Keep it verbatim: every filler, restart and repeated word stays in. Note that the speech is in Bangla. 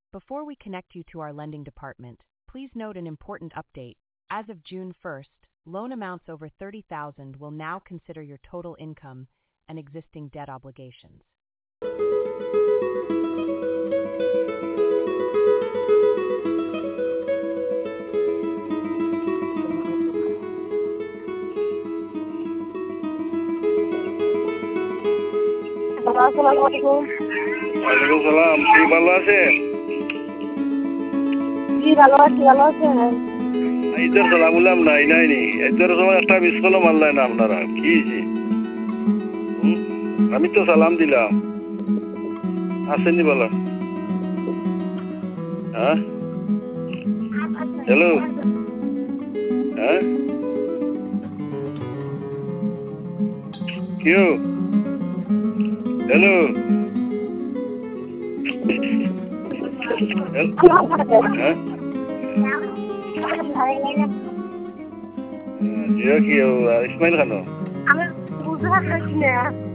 Before we connect you to our lending department, please note an important update. As of June first, loan amounts over thirty thousand will now consider your total income and existing debt obligations. আসসালামু আলাইকুম। ওয়ালাইকুম সালাম। কি ভালো আছেন? জি ভালো আছি, ভালো আছেন? ঈদের সালাম উলাম নাই নাই নি ঈদের সময় একটা মিস কলও মারলেন না আপনারা, কি জি? আমি তো সালাম দিলাম, আসেননি বলো। হ্যাঁ হ্যালো, হ্যাঁ কেউ হ্যালো হ্যাঁ জিও কি ইসমাইল খানো আমি বুঝতে পারছি না।